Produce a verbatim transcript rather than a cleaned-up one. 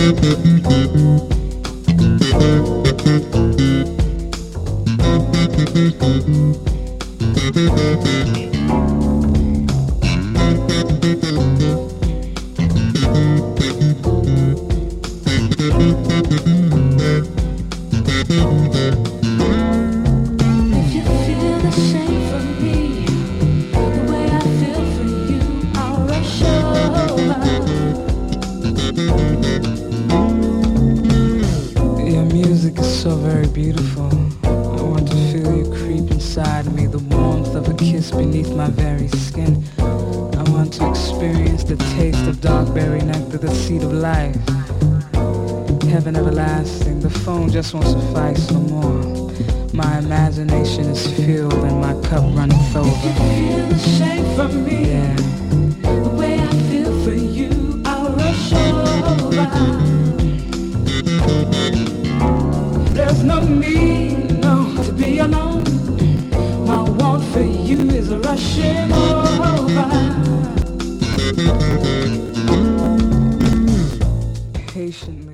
Just won't suffice no more. My imagination is filled and my cup runneth over. If you feel the shame from me, yeah, the way I feel for you, I'll rush over. There's no need, no, to be alone. My want for you is rushing over. Patient